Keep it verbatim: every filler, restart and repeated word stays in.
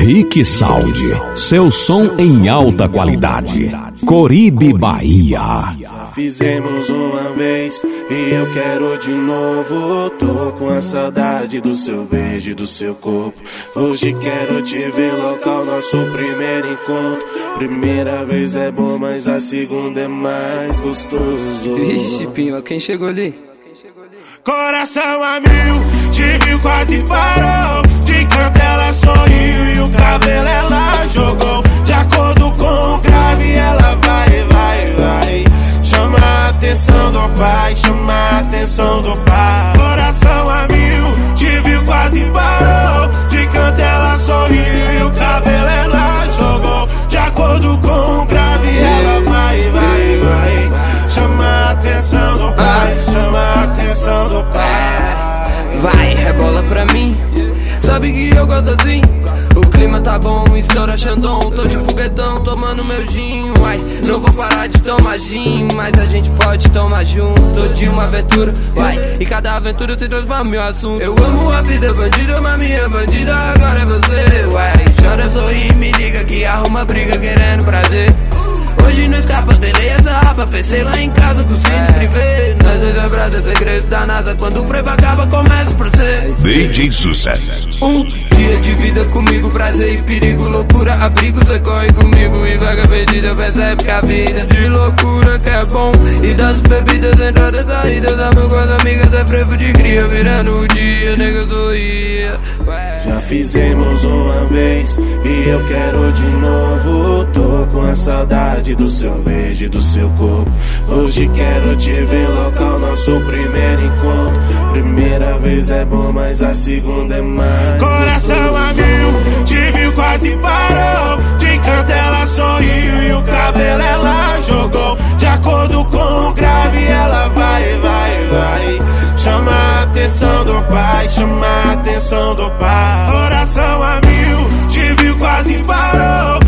Rick Sound, seu som em alta qualidade. Coribe, Bahia. Fizemos uma vez e eu quero de novo. Tô com a saudade do seu beijo e do seu corpo. Hoje quero te ver local, nosso primeiro encontro. Primeira vez é bom, mas a segunda é mais gostoso. Vixe, Pima, quem chegou ali? Coração a mil, te viu, quase parou. De canto ela sorriu e o cabelo ela jogou. De acordo com o grave ela vai, vai, vai. Chama a atenção do pai, chama a atenção do pai. Coração a mil, te viu, quase parou. De canto ela sorriu e o cabelo ela jogou. De acordo com o grave ela vai, vai, vai. Chama a atenção do pai, chama a atenção do pai. Vai, rebola pra mim, sabe que eu gosto assim. O clima tá bom, estoura Xandão. Tô de foguetão, tomando meu gin. Uai, não vou parar de tomar gin, mas a gente pode tomar junto de uma aventura. Uai, e cada aventura se transforma em meu assunto. Eu amo a vida bandida, mas minha bandida agora é você. Uai, chora, sorri, me liga que arruma briga querendo prazer. Hoje não escapa, delei essa rapa, pensei lá em casa com o cine privê. Nós dois lembrados, segredo da NASA. Quando o frevo acaba, começa pra ser D J Sucesso. Um dia de vida comigo, prazer e perigo. Loucura, abrigo, você corre comigo. E vaga perdida, percebe que a vida de loucura que é bom. E das bebidas, entradas e saídas. Amo com as amigas, é frevo de cria. Virando o dia, nega, sorria. Já fizemos uma vez e eu quero de novo. Tô com a saudade do seu beijo e do seu corpo. Hoje quero te ver local, nosso primeiro encontro. Primeira vez é bom, mas a segunda é mais. Coração a mil, te viu, quase parou. De canto ela sorriu e o cabelo ela jogou. De acordo com o grave ela vai, vai, vai. Chama a atenção do pai, chama a atenção do pai. Coração a mil, te viu, quase parou.